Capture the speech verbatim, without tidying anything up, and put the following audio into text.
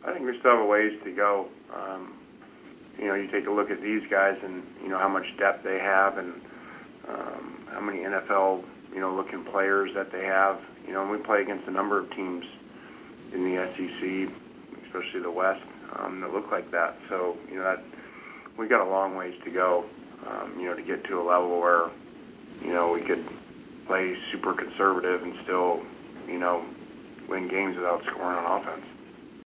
I think we still have a ways to go. Um, you know, you take a look at these guys and, you know, how much depth they have and um, how many N F L, you know, looking players that they have. You know, and we play against a number of teams in the S E C, especially the West, um, that look like that. So, you know, that we've got a long ways to go, um, you know, to get to a level where, you know, we could play super conservative and still, you know, win games without scoring on offense.